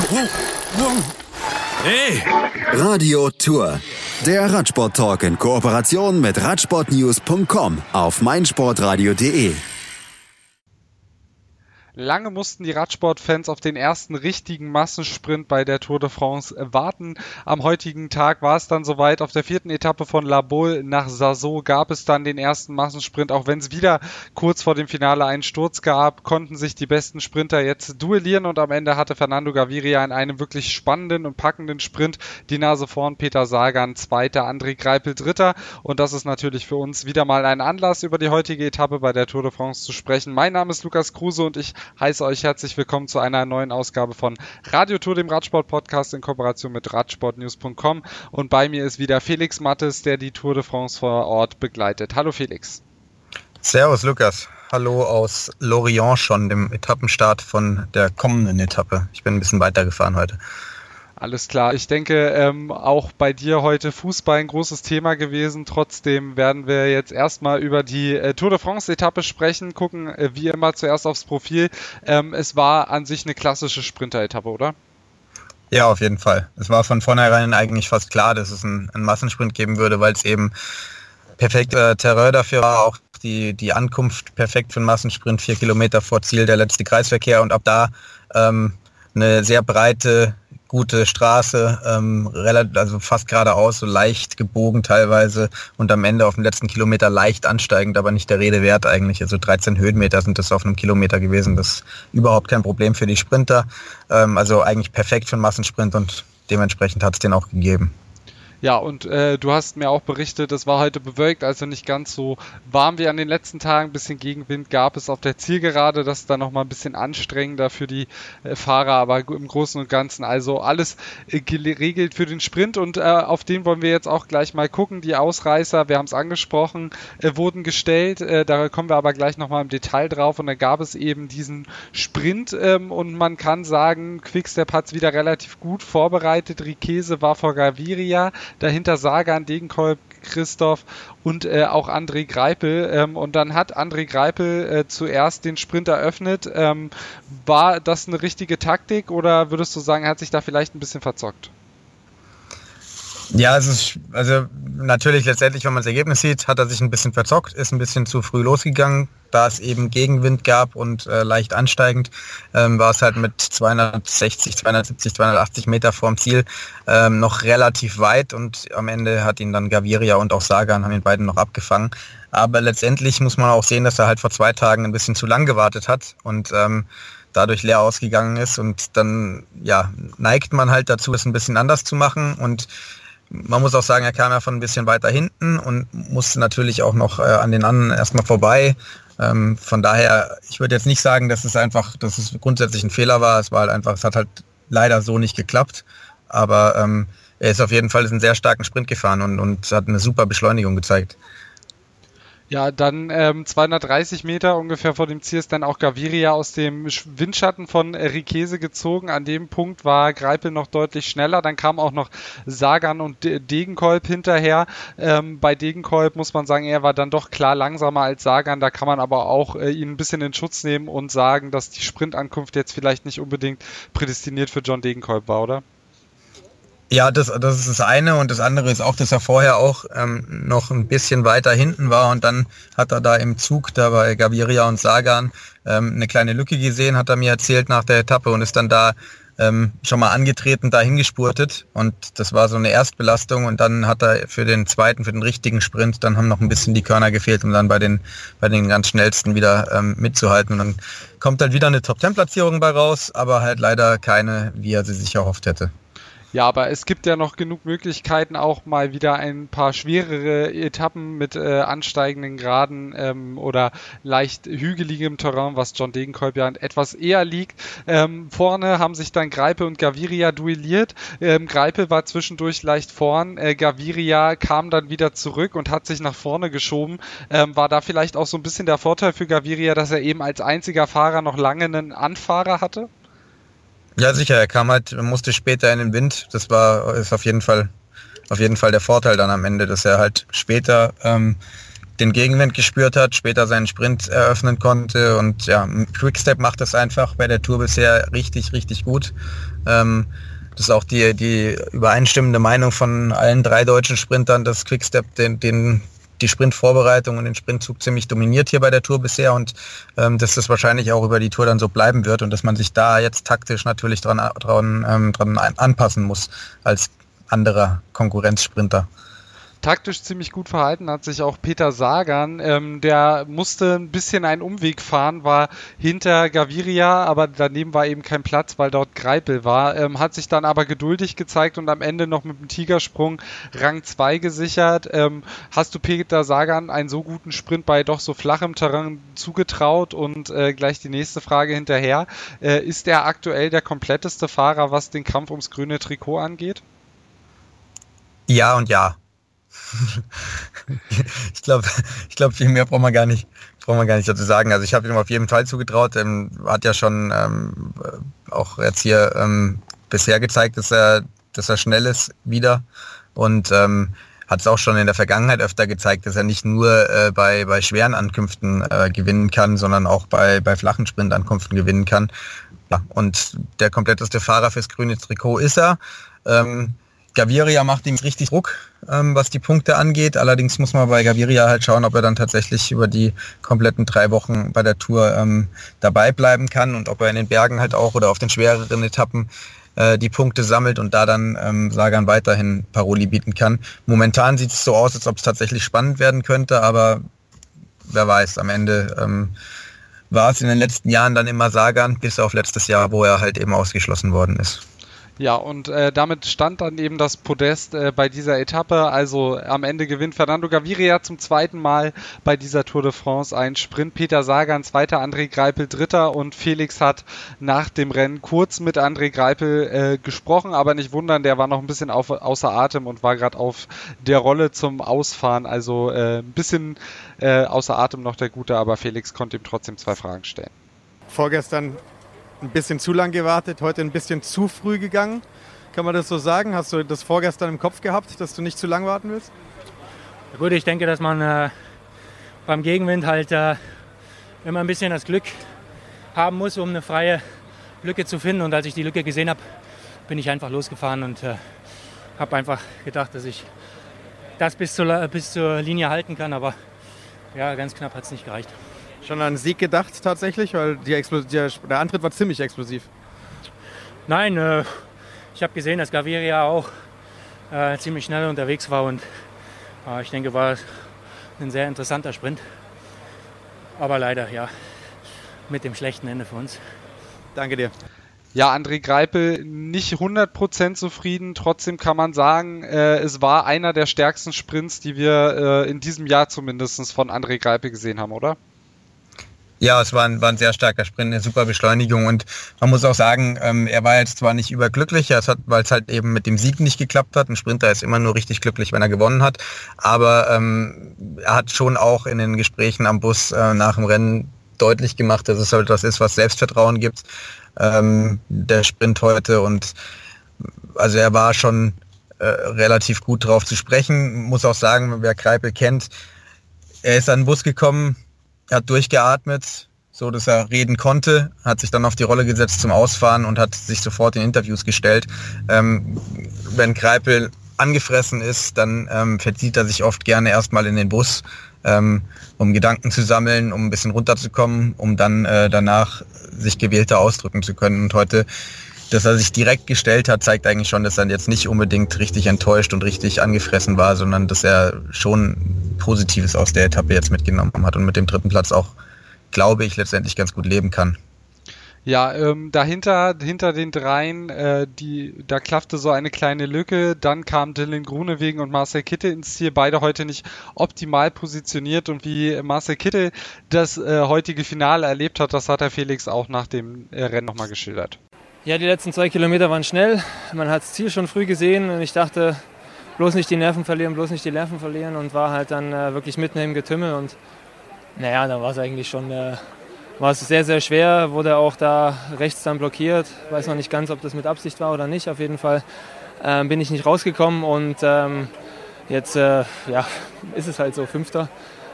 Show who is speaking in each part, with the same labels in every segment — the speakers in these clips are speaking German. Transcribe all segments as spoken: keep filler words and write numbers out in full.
Speaker 1: Hey!
Speaker 2: Radio Tour. Der Radsport-Talk in Kooperation mit radsportnews punkt com auf meinsportradio punkt de.
Speaker 3: Lange mussten die Radsportfans auf den ersten richtigen Massensprint bei der Tour de France warten. Am heutigen Tag war es dann soweit. Auf der vierten Etappe von La Baule nach Sarzeau gab es dann den ersten Massensprint. Auch wenn es wieder kurz vor dem Finale einen Sturz gab, konnten sich die besten Sprinter jetzt duellieren und am Ende hatte Fernando Gaviria in einem wirklich spannenden und packenden Sprint die Nase vorn. Peter Sagan Zweiter, André Greipel Dritter und das ist natürlich für uns wieder mal ein Anlass, über die heutige Etappe bei der Tour de France zu sprechen. Mein Name ist Lukas Kruse und ich heiße euch herzlich willkommen zu einer neuen Ausgabe von Radio Tour, dem Radsport-Podcast in Kooperation mit radsportnews punkt com. Und bei mir ist wieder Felix Mattes, der die Tour de France vor Ort begleitet. Hallo Felix.
Speaker 4: Servus Lukas. Hallo aus Lorient schon, dem Etappenstart von der kommenden Etappe. Ich bin ein bisschen weitergefahren heute.
Speaker 3: Alles klar. Ich denke, ähm, auch bei dir heute Fußball ein großes Thema gewesen. Trotzdem werden wir jetzt erstmal über die äh, Tour de France-Etappe sprechen, gucken äh, wie immer zuerst aufs Profil. Ähm, es war an sich eine klassische Sprinter-Etappe, oder?
Speaker 4: Ja, auf jeden Fall. Es war von vornherein eigentlich fast klar, dass es einen, einen Massensprint geben würde, weil es eben perfekter Terrain dafür war. Auch die, die Ankunft perfekt für einen Massensprint, vier Kilometer vor Ziel, der letzte Kreisverkehr und ab da ähm, eine sehr breite, gute Straße, ähm, relativ, also fast geradeaus, so leicht gebogen teilweise und am Ende auf dem letzten Kilometer leicht ansteigend, aber nicht der Rede wert eigentlich. Also dreizehn Höhenmeter sind das auf einem Kilometer gewesen. Das ist überhaupt kein Problem für die Sprinter. Ähm, also eigentlich perfekt für einen Massensprint und dementsprechend hat es den auch gegeben.
Speaker 3: Ja, und äh, du hast mir auch berichtet, es war heute bewölkt, also nicht ganz so warm wie an den letzten Tagen. Ein bisschen Gegenwind gab es auf der Zielgerade, das ist dann nochmal ein bisschen anstrengender für die äh, Fahrer, aber im Großen und Ganzen also alles äh, geregelt für den Sprint und äh, auf den wollen wir jetzt auch gleich mal gucken. Die Ausreißer, wir haben es angesprochen, äh, wurden gestellt, äh, da kommen wir aber gleich nochmal im Detail drauf und da gab es eben diesen Sprint ähm, und man kann sagen, Quickstep hat es wieder relativ gut vorbereitet. Riquese war vor Gaviria, dahinter Sagan, Degenkolb, Christoph und äh, auch André Greipel. Ähm, und dann hat André Greipel äh, zuerst den Sprint eröffnet. Ähm, war das eine richtige Taktik oder würdest du sagen, er hat sich da vielleicht ein bisschen verzockt?
Speaker 4: Ja, es ist, also natürlich letztendlich, wenn man das Ergebnis sieht, hat er sich ein bisschen verzockt, ist ein bisschen zu früh losgegangen, da es eben Gegenwind gab und äh, leicht ansteigend, ähm, war es halt mit zweihundertsechzig, zweihundertsiebzig, zweihundertachtzig Meter vorm Ziel ähm, noch relativ weit und am Ende hat ihn dann Gaviria und auch Sagan haben ihn beiden noch abgefangen. Aber letztendlich muss man auch sehen, dass er halt vor zwei Tagen ein bisschen zu lang gewartet hat und ähm, dadurch leer ausgegangen ist und dann ja neigt man halt dazu, es ein bisschen anders zu machen und man muss auch sagen, er kam ja von ein bisschen weiter hinten und musste natürlich auch noch äh, an den anderen erstmal vorbei. Ähm, von daher, ich würde jetzt nicht sagen, dass es einfach, dass es grundsätzlich ein Fehler war. Es war halt einfach, es hat halt leider so nicht geklappt. Aber ähm, er ist auf jeden Fall einen sehr starken Sprint gefahren und, und hat eine super Beschleunigung gezeigt.
Speaker 3: Ja, dann ähm, zweihundertdreißig Meter ungefähr vor dem Ziel ist dann auch Gaviria aus dem Windschatten von äh, Riquese gezogen. An dem Punkt war Greipel noch deutlich schneller. Dann kam auch noch Sagan und De- Degenkolb hinterher. Ähm, bei Degenkolb muss man sagen, er war dann doch klar langsamer als Sagan. Da kann man aber auch äh, ihn ein bisschen in Schutz nehmen und sagen, dass die Sprintankunft jetzt vielleicht nicht unbedingt prädestiniert für John Degenkolb war, oder?
Speaker 4: Ja, das, das ist das eine und das andere ist auch, dass er vorher auch ähm, noch ein bisschen weiter hinten war und dann hat er da im Zug, da bei Gaviria und Sagan, ähm, eine kleine Lücke gesehen, hat er mir erzählt nach der Etappe und ist dann da ähm, schon mal angetreten, da hingespurtet und das war so eine Erstbelastung und dann hat er für den zweiten, für den richtigen Sprint, dann haben noch ein bisschen die Körner gefehlt, um dann bei den bei den ganz schnellsten wieder ähm, mitzuhalten und dann kommt halt wieder eine Top-Zehn-Platzierung bei raus, aber halt leider keine, wie er sie sich erhofft hätte.
Speaker 3: Ja, aber es gibt ja noch genug Möglichkeiten, auch mal wieder ein paar schwerere Etappen mit äh, ansteigenden Graden ähm, oder leicht hügeligem Terrain, was John Degenkolb ja etwas eher liegt. Ähm, vorne haben sich dann Greipel und Gaviria duelliert. Ähm, Greipel war zwischendurch leicht vorn. Äh, Gaviria kam dann wieder zurück und hat sich nach vorne geschoben. Ähm, war da vielleicht auch so ein bisschen der Vorteil für Gaviria, dass er eben als einziger Fahrer noch lange einen Anfahrer hatte?
Speaker 4: Ja, sicher, er kam halt, musste später in den Wind. Das war ist auf jeden Fall auf jeden Fall der Vorteil dann am Ende, dass er halt später ähm, den Gegenwind gespürt hat, später seinen Sprint eröffnen konnte und ja, Quickstep macht das einfach bei der Tour bisher richtig, richtig gut. Ähm, das ist auch die, die übereinstimmende Meinung von allen drei deutschen Sprintern, dass Quickstep den, den, die Sprintvorbereitung und den Sprintzug ziemlich dominiert hier bei der Tour bisher und ähm, dass das wahrscheinlich auch über die Tour dann so bleiben wird und dass man sich da jetzt taktisch natürlich dran, dran, ähm, dran anpassen muss als anderer Konkurrenzsprinter.
Speaker 3: Taktisch ziemlich gut verhalten hat sich auch Peter Sagan. Ähm, der musste ein bisschen einen Umweg fahren, war hinter Gaviria, aber daneben war eben kein Platz, weil dort Greipel war. Ähm, hat sich dann aber geduldig gezeigt und am Ende noch mit dem Tigersprung Rang zwei gesichert. Ähm, hast du Peter Sagan einen so guten Sprint bei doch so flachem Terrain zugetraut? Und äh, gleich die nächste Frage hinterher. Äh, ist er aktuell der kompletteste Fahrer, was den Kampf ums grüne Trikot angeht?
Speaker 4: Ja und ja. ich glaube, ich glaube, viel mehr brauchen wir gar nicht, brauchen wir gar nicht dazu sagen. Also ich habe ihm auf jeden Fall zugetraut. Ähm, hat ja schon ähm, auch jetzt hier ähm, bisher gezeigt, dass er, dass er schnell ist wieder und ähm, hat es auch schon in der Vergangenheit öfter gezeigt, dass er nicht nur äh, bei, bei schweren Ankünften äh, gewinnen kann, sondern auch bei, bei flachen Sprintankünften gewinnen kann. Ja, und der kompletteste Fahrer fürs grüne Trikot ist er. Ähm, Gaviria macht ihm richtig Druck, ähm, was die Punkte angeht. Allerdings muss man bei Gaviria halt schauen, ob er dann tatsächlich über die kompletten drei Wochen bei der Tour ähm, dabei bleiben kann und ob er in den Bergen halt auch oder auf den schwereren Etappen äh, die Punkte sammelt und da dann ähm, Sagan weiterhin Paroli bieten kann. Momentan sieht es so aus, als ob es tatsächlich spannend werden könnte, aber wer weiß, am Ende ähm, war es in den letzten Jahren dann immer Sagan, bis auf letztes Jahr, wo er halt eben ausgeschlossen worden ist.
Speaker 3: Ja, und äh, damit stand dann eben das Podest äh, bei dieser Etappe. Also am Ende gewinnt Fernando Gaviria zum zweiten Mal bei dieser Tour de France einen Sprint. Peter Sagan zweiter, André Greipel dritter und Felix hat nach dem Rennen kurz mit André Greipel äh, gesprochen, aber nicht wundern, der war noch ein bisschen auf, außer Atem und war gerade auf der Rolle zum Ausfahren. Also äh, ein bisschen äh, außer Atem noch der Gute, aber Felix konnte ihm trotzdem zwei Fragen stellen.
Speaker 1: Vorgestern ein bisschen zu lang gewartet, heute ein bisschen zu früh gegangen. Kann man das so sagen? Hast du das vorgestern im Kopf gehabt, dass du nicht zu lang warten willst?
Speaker 5: Ja gut, ich denke, dass man äh, beim Gegenwind halt äh, immer ein bisschen das Glück haben muss, um eine freie Lücke zu finden. Und als ich die Lücke gesehen habe, bin ich einfach losgefahren und äh, habe einfach gedacht, dass ich das bis zur, bis zur Linie halten kann. Aber ja, ganz knapp hat es nicht gereicht.
Speaker 1: Schon an Sieg gedacht tatsächlich, weil die Explos- der, der Antritt war ziemlich explosiv.
Speaker 5: Nein, äh, ich habe gesehen, dass Gaviria auch äh, ziemlich schnell unterwegs war und äh, ich denke, war ein sehr interessanter Sprint. Aber leider, ja, mit dem schlechten Ende für uns.
Speaker 1: Danke dir.
Speaker 3: Ja, André Greipel nicht hundert Prozent zufrieden. Trotzdem kann man sagen, äh, es war einer der stärksten Sprints, die wir äh, in diesem Jahr zumindest von André Greipel gesehen haben, oder?
Speaker 4: Ja, es war ein, war ein sehr starker Sprint, eine super Beschleunigung und man muss auch sagen, ähm, er war jetzt zwar nicht überglücklich, weil es halt eben mit dem Sieg nicht geklappt hat. Ein Sprinter ist immer nur richtig glücklich, wenn er gewonnen hat, aber ähm, er hat schon auch in den Gesprächen am Bus äh, nach dem Rennen deutlich gemacht, dass es halt was ist, was Selbstvertrauen gibt, ähm, der Sprint heute und also er war schon äh, relativ gut drauf zu sprechen. Muss auch sagen, wer Greipel kennt, er ist an den Bus gekommen, er hat durchgeatmet, so dass er reden konnte, hat sich dann auf die Rolle gesetzt zum Ausfahren und hat sich sofort in Interviews gestellt. Ähm, wenn Greipel angefressen ist, dann ähm, verzieht er sich oft gerne erstmal in den Bus, ähm, um Gedanken zu sammeln, um ein bisschen runterzukommen, um dann äh, danach sich gewählter ausdrücken zu können. Und heute, dass er sich direkt gestellt hat, zeigt eigentlich schon, dass er jetzt nicht unbedingt richtig enttäuscht und richtig angefressen war, sondern dass er schon Positives aus der Etappe jetzt mitgenommen hat und mit dem dritten Platz auch, glaube ich, letztendlich ganz gut leben kann.
Speaker 3: Ja, ähm, dahinter, hinter den dreien, äh, die, da klaffte so eine kleine Lücke. Dann kamen Dylan Groenewegen und Marcel Kittel ins Ziel. Beide heute nicht optimal positioniert. Und wie Marcel Kittel das äh, heutige Finale erlebt hat, das hat der Felix auch nach dem äh, Rennen nochmal geschildert.
Speaker 6: Ja, die letzten zwei Kilometer waren schnell. Man hat das Ziel schon früh gesehen und ich dachte, bloß nicht die Nerven verlieren, bloß nicht die Nerven verlieren und war halt dann äh, wirklich mitten im Getümmel und naja, da war es eigentlich schon, äh, war es sehr, sehr schwer, wurde auch da rechts dann blockiert. Weiß noch nicht ganz, ob das mit Absicht war oder nicht. Auf jeden Fall äh, bin ich nicht rausgekommen und ähm, jetzt äh, ja, ist es halt so, Fünfter.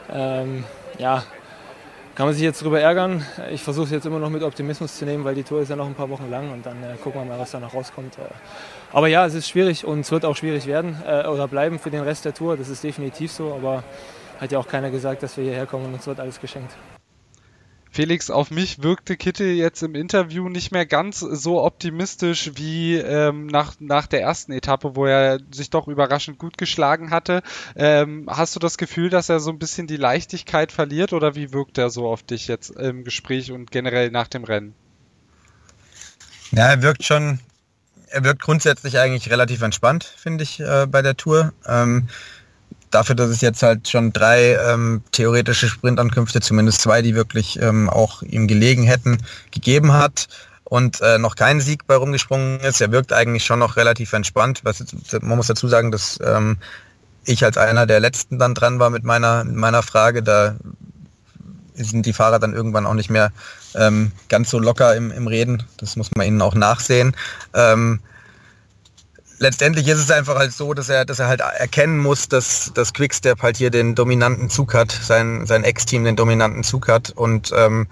Speaker 6: Ähm, ja, kann man sich jetzt drüber ärgern. Ich versuche es jetzt immer noch mit Optimismus zu nehmen, weil die Tour ist ja noch ein paar Wochen lang und dann äh, gucken wir mal, was da noch rauskommt. Äh, aber ja, es ist schwierig und es wird auch schwierig werden äh, oder bleiben für den Rest der Tour. Das ist definitiv so, aber hat ja auch keiner gesagt, dass wir hierher kommen und uns wird alles geschenkt.
Speaker 3: Felix, auf mich wirkte Kittel jetzt im Interview nicht mehr ganz so optimistisch wie ähm, nach, nach der ersten Etappe, wo er sich doch überraschend gut geschlagen hatte. Ähm, hast du das Gefühl, dass er so ein bisschen die Leichtigkeit verliert oder wie wirkt er so auf dich jetzt im Gespräch und generell nach dem Rennen?
Speaker 4: Ja, er wirkt schon, er wirkt grundsätzlich eigentlich relativ entspannt, finde ich, äh, bei der Tour. Ähm, Dafür, dass es jetzt halt schon drei ähm, theoretische Sprintankünfte, zumindest zwei, die wirklich ähm, auch ihm gelegen hätten, gegeben hat und äh, noch kein Sieg bei rumgesprungen ist. Er wirkt eigentlich schon noch relativ entspannt. Was, man muss dazu sagen, dass ähm, ich als einer der Letzten dann dran war mit meiner, mit meiner Frage. Da sind die Fahrer dann irgendwann auch nicht mehr ähm, ganz so locker im, im Reden. Das muss man ihnen auch nachsehen. Ähm, Letztendlich ist es einfach halt so, dass er, dass er halt erkennen muss, dass das Quickstep halt hier den dominanten Zug hat, sein, sein Ex-Team den dominanten Zug hat und, ähm,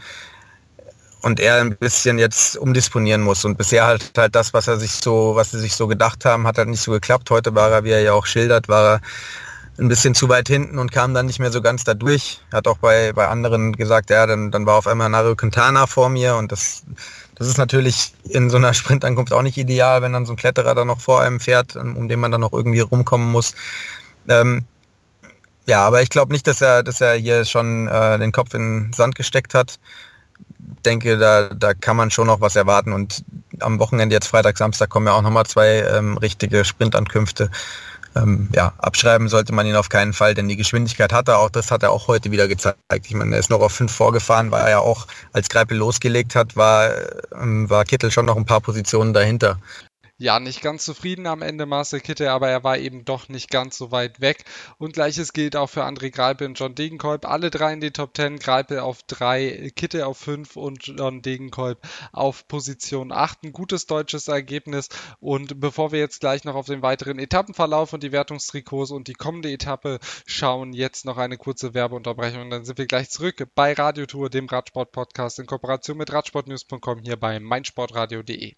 Speaker 4: und er ein bisschen jetzt umdisponieren muss. Und bisher halt halt das, was er sich so, was sie sich so gedacht haben, hat halt nicht so geklappt. Heute war er, wie er ja auch schildert, war er ein bisschen zu weit hinten und kam dann nicht mehr so ganz da durch. Er hat auch bei, bei anderen gesagt, ja, dann, dann war auf einmal Nairo Quintana vor mir und das Das ist natürlich in so einer Sprintankunft auch nicht ideal, wenn dann so ein Kletterer da noch vor einem fährt, um den man dann noch irgendwie rumkommen muss. Ähm, ja, aber ich glaube nicht, dass er, dass er hier schon äh, den Kopf in den Sand gesteckt hat. Ich denke, da, da kann man schon noch was erwarten. Und am Wochenende, jetzt Freitag, Samstag, kommen ja auch nochmal zwei ähm, richtige Sprintankünfte. Ähm, ja, abschreiben sollte man ihn auf keinen Fall, denn die Geschwindigkeit hat er auch, das hat er auch heute wieder gezeigt. Ich meine, er ist noch auf fünf vorgefahren, war er ja auch, als Greipel losgelegt hat, war, ähm, war Kittel schon noch ein paar Positionen dahinter.
Speaker 3: Ja, nicht ganz zufrieden am Ende Marcel Kittel, aber er war eben doch nicht ganz so weit weg. Und gleiches gilt auch für André Greipel und John Degenkolb. Alle drei in den Top Ten, Greipel auf drei, Kittel auf fünf und John Degenkolb auf Position acht. Ein gutes deutsches Ergebnis. Und bevor wir jetzt gleich noch auf den weiteren Etappenverlauf und die Wertungstrikots und die kommende Etappe schauen, jetzt noch eine kurze Werbeunterbrechung. Und dann sind wir gleich zurück bei Radiotour, dem Radsport-Podcast in Kooperation mit radsportnews punkt com hier bei meinsportradio punkt de.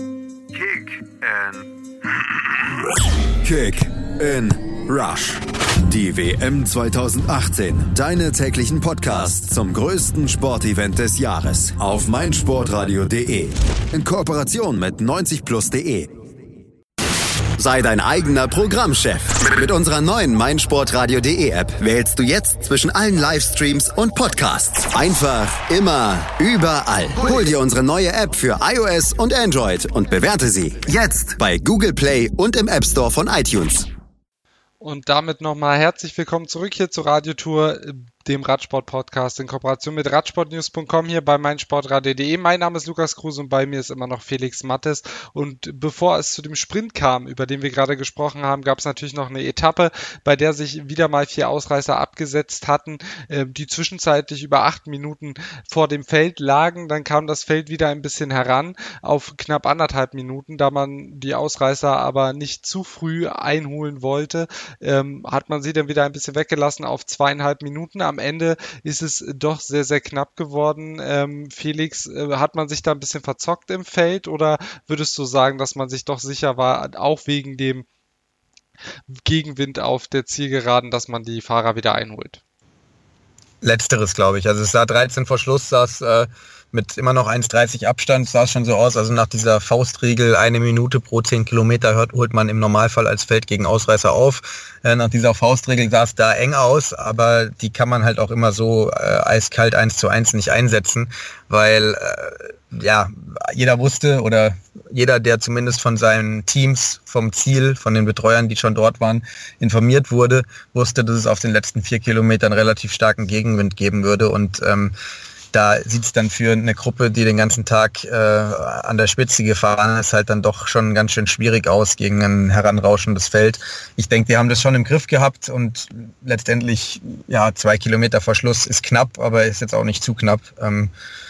Speaker 2: Kick in Kick in Rush. Die W M zwanzig achtzehn. Deine täglichen Podcasts zum größten Sportevent des Jahres auf meinsportradio punkt de. In Kooperation mit neunzig plus punkt de. Sei dein eigener Programmchef. Mit unserer neuen meinsportradio punkt de App wählst du jetzt zwischen allen Livestreams und Podcasts. Einfach, immer, überall. Hol dir unsere neue App für iOS und Android und bewerte sie jetzt bei Google Play und im App Store von iTunes.
Speaker 3: Und damit nochmal herzlich willkommen zurück hier zur Radiotour, dem Radsport-Podcast in Kooperation mit radsportnews punkt com hier bei meinsportradio punkt de. Mein Name ist Lukas Kruse und bei mir ist immer noch Felix Mattes. Und bevor es zu dem Sprint kam, über den wir gerade gesprochen haben, gab es natürlich noch eine Etappe, bei der sich wieder mal vier Ausreißer abgesetzt hatten, die zwischenzeitlich über acht Minuten vor dem Feld lagen. Dann kam das Feld wieder ein bisschen heran auf knapp anderthalb Minuten, da man die Ausreißer aber nicht zu früh einholen wollte, ähm, hat man sie dann wieder ein bisschen weggelassen auf zweieinhalb Minuten. Am Ende ist es doch sehr, sehr knapp geworden. Ähm, Felix, äh, hat man sich da ein bisschen verzockt im Feld oder würdest du sagen, dass man sich doch sicher war, auch wegen dem Gegenwind auf der Zielgeraden, dass man die Fahrer wieder einholt?
Speaker 4: Letzteres, glaube ich. Also es sah dreizehn vor Schluss, sah es äh, mit immer noch eins dreißig Abstand, sah es schon so aus. Also nach dieser Faustregel, eine Minute pro zehn Kilometer hört, holt man im Normalfall als Feld gegen Ausreißer auf. Äh, nach dieser Faustregel sah es da eng aus, aber die kann man halt auch immer so äh, eiskalt eins zu eins nicht einsetzen, weil äh, ja, jeder wusste oder jeder, der zumindest von seinen Teams, vom Ziel, von den Betreuern, die schon dort waren, informiert wurde, wusste, dass es auf den letzten vier Kilometern relativ starken Gegenwind geben würde und ähm, da sieht es dann für eine Gruppe, die den ganzen Tag äh, an der Spitze gefahren ist, halt dann doch schon ganz schön schwierig aus gegen ein heranrauschendes Feld. Ich denke, die haben das schon im Griff gehabt und letztendlich, ja, zwei Kilometer vor Schluss ist knapp, aber ist jetzt auch nicht zu knapp. Ähm,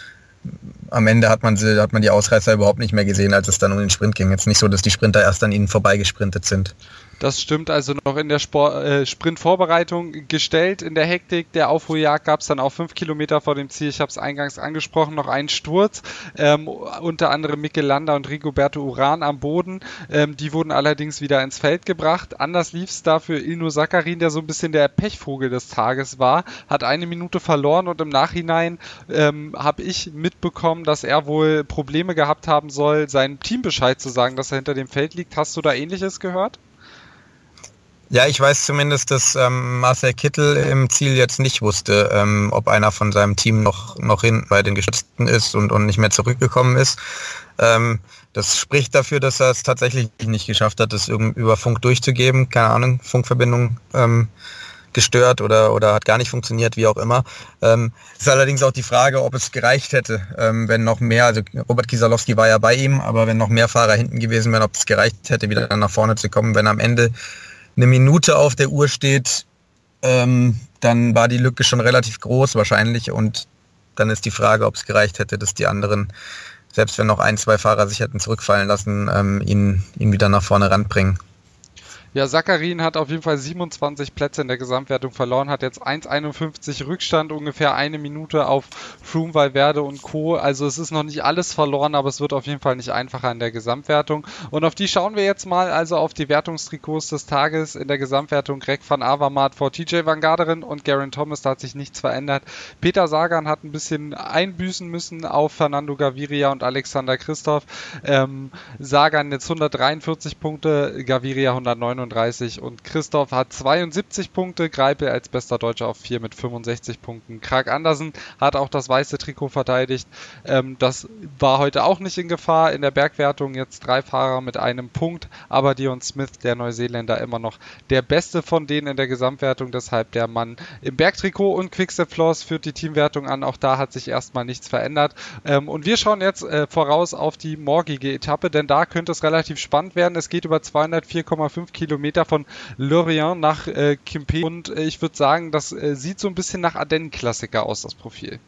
Speaker 4: am Ende hat man, sie, hat man die Ausreißer überhaupt nicht mehr gesehen, als es dann um den Sprint ging. Jetzt nicht so, dass die Sprinter erst an ihnen vorbeigesprintet sind.
Speaker 3: Das stimmt, also noch in der Sport, äh, Sprintvorbereitung gestellt. In der Hektik der Aufholjagd gab es dann auch fünf Kilometer vor dem Ziel, ich habe es eingangs angesprochen, noch einen Sturz. Ähm, unter anderem Mikel Landa und Rigoberto Urán am Boden. Ähm, die wurden allerdings wieder ins Feld gebracht. Anders lief es da für Ilnur Zakarin, der so ein bisschen der Pechvogel des Tages war. Hat eine Minute verloren und im Nachhinein ähm, habe ich mitbekommen, dass er wohl Probleme gehabt haben soll, seinem Team Bescheid zu sagen, dass er hinter dem Feld liegt. Hast du da Ähnliches gehört?
Speaker 4: Ja, ich weiß zumindest, dass ähm, Marcel Kittel im Ziel jetzt nicht wusste, ähm, ob einer von seinem Team noch, noch hin bei den Geschützten ist und, und nicht mehr zurückgekommen ist. Ähm, das spricht dafür, dass er es tatsächlich nicht geschafft hat, das über Funk durchzugeben. Keine Ahnung, Funkverbindung ähm, gestört oder, oder hat gar nicht funktioniert, wie auch immer. Ähm, ist allerdings auch die Frage, ob es gereicht hätte, ähm, wenn noch mehr, also Robert Kieselowski war ja bei ihm, aber wenn noch mehr Fahrer hinten gewesen wären, ob es gereicht hätte, wieder nach vorne zu kommen, wenn am Ende eine Minute auf der Uhr steht, ähm, dann war die Lücke schon relativ groß wahrscheinlich und dann ist die Frage, ob es gereicht hätte, dass die anderen, selbst wenn noch ein, zwei Fahrer sich hätten zurückfallen lassen, ähm, ihn, ihn wieder nach vorne ranbringen.
Speaker 3: Ja, Zakarin hat auf jeden Fall siebenundzwanzig Plätze in der Gesamtwertung verloren, hat jetzt eins einundfünfzig Rückstand, ungefähr eine Minute auf Froome, Valverde und Co. Also es ist noch nicht alles verloren, aber es wird auf jeden Fall nicht einfacher in der Gesamtwertung. Und auf die schauen wir jetzt mal, also auf die Wertungstrikots des Tages in der Gesamtwertung. Greg van Avermaet vor T J van Garderen und Geraint Thomas, da hat sich nichts verändert. Peter Sagan hat ein bisschen einbüßen müssen auf Fernando Gaviria und Alexander Kristoff. Ähm, Sagan jetzt hundertdreiundvierzig Punkte, Gaviria hundertneununddreißig und Kristoff hat zweiundsiebzig Punkte, Greipel als bester Deutscher auf vier mit fünfundsechzig Punkten. Krag Andersen hat auch das weiße Trikot verteidigt. Ähm, das war heute auch nicht in Gefahr. In der Bergwertung jetzt drei Fahrer mit einem Punkt, aber Dion Smith, der Neuseeländer, immer noch der beste von denen in der Gesamtwertung, deshalb der Mann im Bergtrikot. Und Quick-Step Floors führt die Teamwertung an, auch da hat sich erstmal nichts verändert. Ähm, und wir schauen jetzt äh, voraus auf die morgige Etappe, denn da könnte es relativ spannend werden. Es geht über zweihundertvier Komma fünf Kilometer von Lorient nach äh, Quimper und äh, ich würde sagen, das äh, sieht so ein bisschen nach Ardennen-Klassiker aus, das Profil.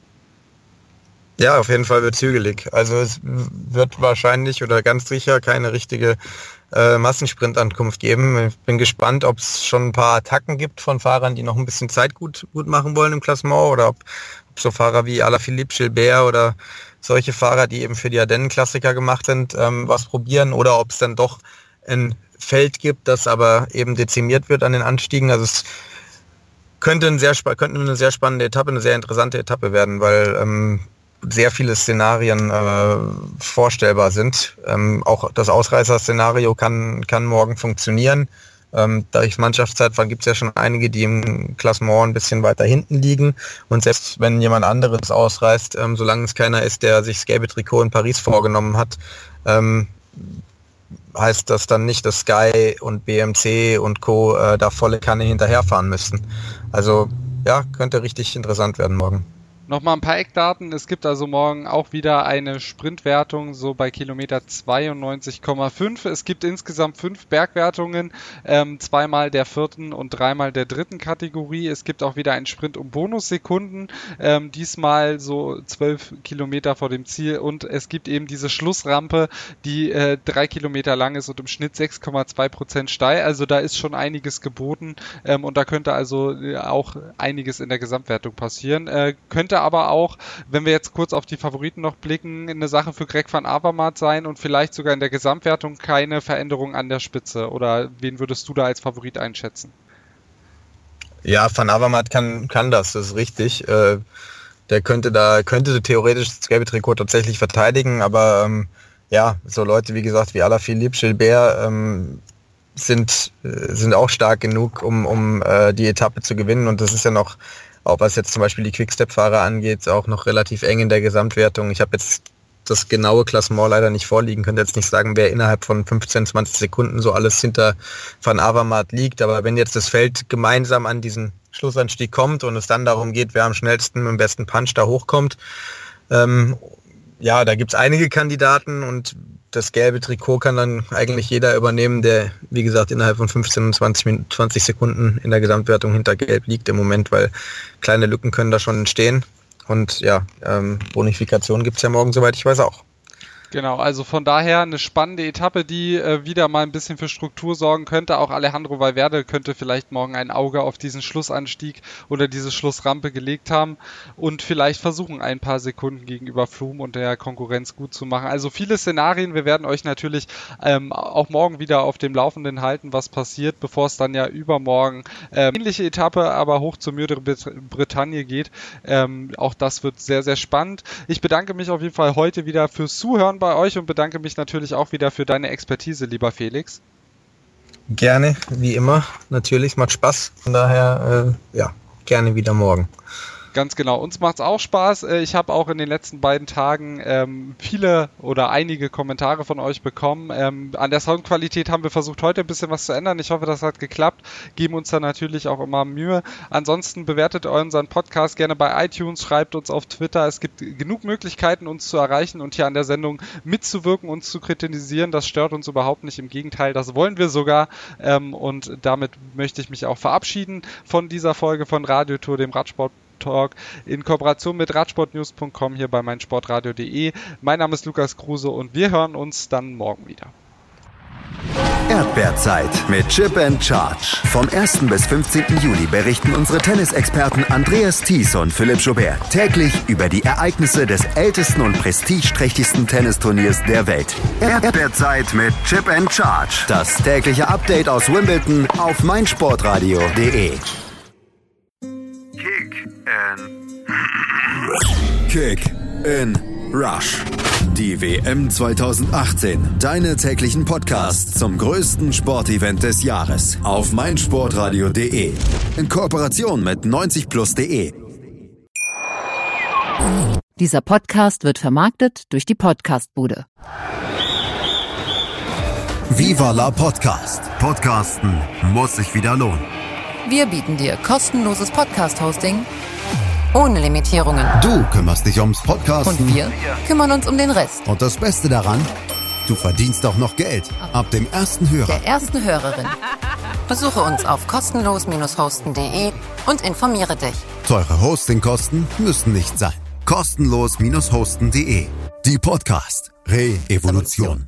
Speaker 4: Ja, auf jeden Fall wird zügig. Also es wird wahrscheinlich oder ganz sicher keine richtige äh, Massensprintankunft geben. Ich bin gespannt, ob es schon ein paar Attacken gibt von Fahrern, die noch ein bisschen Zeit gut, gut machen wollen im Klassement oder ob, ob so Fahrer wie Alaphilippe, Gilbert oder solche Fahrer, die eben für die Ardennen-Klassiker gemacht sind, ähm, was probieren oder ob es dann doch ein Feld gibt, das aber eben dezimiert wird an den Anstiegen. Also es könnte, ein sehr, könnte eine sehr spannende Etappe, eine sehr interessante Etappe werden, weil ähm, sehr viele Szenarien äh, vorstellbar sind. Ähm, auch das Ausreißer-Szenario kann, kann morgen funktionieren. Ähm, durch Mannschaftszeitfahren gibt es ja schon einige, die im Klassement ein bisschen weiter hinten liegen. Und selbst wenn jemand anderes ausreißt, ähm, solange es keiner ist, der sich das gelbe Trikot in Paris vorgenommen hat, ähm, heißt das dann nicht, dass Sky und B M C und Co. Äh, da volle Kanne hinterherfahren müssten. Also ja, könnte richtig interessant werden morgen.
Speaker 3: Nochmal ein paar Eckdaten. Es gibt also morgen auch wieder eine Sprintwertung, so bei Kilometer zweiundneunzig Komma fünf. Es gibt insgesamt fünf Bergwertungen, ähm, zweimal der vierten und dreimal der dritten Kategorie. Es gibt auch wieder einen Sprint um Bonussekunden, ähm, diesmal so zwölf Kilometer vor dem Ziel. Und es gibt eben diese Schlussrampe, die äh, drei Kilometer lang ist und im Schnitt sechs Komma zwei Prozent steil. Also da ist schon einiges geboten ähm, und da könnte also auch einiges in der Gesamtwertung passieren. Äh, könnte aber auch, wenn wir jetzt kurz auf die Favoriten noch blicken, eine Sache für Greg van Avermaet sein und vielleicht sogar in der Gesamtwertung keine Veränderung an der Spitze. Oder wen würdest du da als Favorit einschätzen?
Speaker 4: Ja, Van Avermaet kann, kann das, das ist richtig. Äh, der könnte da, könnte theoretisch das gelbe Trikot tatsächlich verteidigen, aber ähm, ja, so Leute, wie gesagt, wie Alaphilippe, Gilbert, ähm, sind, äh, sind auch stark genug, um, um äh, die Etappe zu gewinnen und das ist ja noch, auch was jetzt zum Beispiel die Quick-Step-Fahrer angeht, auch noch relativ eng in der Gesamtwertung. Ich habe jetzt das genaue Klassement leider nicht vorliegen, könnte jetzt nicht sagen, wer innerhalb von fünfzehn, zwanzig Sekunden so alles hinter Van Avermaet liegt. Aber wenn jetzt das Feld gemeinsam an diesen Schlussanstieg kommt und es dann darum geht, wer am schnellsten mit dem besten Punch da hochkommt, ähm, ja, da gibt es einige Kandidaten und das gelbe Trikot kann dann eigentlich jeder übernehmen, der, wie gesagt, innerhalb von fünfzehn und zwanzig Sekunden in der Gesamtwertung hinter Gelb liegt im Moment, weil kleine Lücken können da schon entstehen. Und ja, ähm, Bonifikation gibt es ja morgen, soweit ich weiß, auch.
Speaker 3: Genau, also von daher eine spannende Etappe, die äh, wieder mal ein bisschen für Struktur sorgen könnte. Auch Alejandro Valverde könnte vielleicht morgen ein Auge auf diesen Schlussanstieg oder diese Schlussrampe gelegt haben und vielleicht versuchen, ein paar Sekunden gegenüber Froome und der Konkurrenz gut zu machen. Also viele Szenarien. Wir werden euch natürlich ähm, auch morgen wieder auf dem Laufenden halten, was passiert, bevor es dann ja übermorgen ähm, ähnliche Etappe, aber hoch zur Mur de Bretagne geht. Ähm, auch das wird sehr, sehr spannend. Ich bedanke mich auf jeden Fall heute wieder fürs Zuhören bei euch und bedanke mich natürlich auch wieder für deine Expertise, lieber Felix.
Speaker 4: Gerne, wie immer, natürlich, macht Spaß. Von daher, äh, ja, gerne wieder morgen.
Speaker 3: Ganz genau, uns macht es auch Spaß. Ich habe auch in den letzten beiden Tagen ähm, viele oder einige Kommentare von euch bekommen. Ähm, an der Soundqualität haben wir versucht, heute ein bisschen was zu ändern. Ich hoffe, das hat geklappt. Geben uns da natürlich auch immer Mühe. Ansonsten bewertet unseren Podcast gerne bei iTunes, schreibt uns auf Twitter. Es gibt genug Möglichkeiten, uns zu erreichen und hier an der Sendung mitzuwirken, uns zu kritisieren. Das stört uns überhaupt nicht. Im Gegenteil, das wollen wir sogar. Ähm, und damit möchte ich mich auch verabschieden von dieser Folge von Radiotour, dem Radsport Talk in Kooperation mit radsportnews punkt com hier bei meinsportradio punkt de. Mein Name ist Lukas Kruse und wir hören uns dann morgen wieder.
Speaker 2: Erdbeerzeit mit Chip and Charge. Vom ersten bis fünfzehnten Juli berichten unsere Tennisexperten Andreas Thies und Philipp Joubert täglich über die Ereignisse des ältesten und prestigeträchtigsten Tennisturniers der Welt. Erdbeerzeit mit Chip and Charge. Das tägliche Update aus Wimbledon auf meinsportradio punkt de. Kick in Rush. Die W M zwanzig achtzehn. Deine täglichen Podcasts zum größten Sportevent des Jahres. Auf meinsportradio punkt de. In Kooperation mit neunzig plus punkt de.
Speaker 7: Dieser Podcast wird vermarktet durch die Podcastbude.
Speaker 2: Viva la Podcast. Podcasten muss sich wieder lohnen.
Speaker 8: Wir bieten dir kostenloses Podcast-Hosting ohne Limitierungen.
Speaker 2: Du kümmerst dich ums Podcasten.
Speaker 8: Und wir kümmern uns um den Rest.
Speaker 2: Und das Beste daran, du verdienst auch noch Geld. Ab dem ersten Hörer.
Speaker 8: Der ersten Hörerin. Besuche uns auf kostenlos hosten punkt de und informiere dich.
Speaker 2: Teure Hostingkosten müssen nicht sein. kostenlos hosten punkt de. Die Podcast Re-Evolution.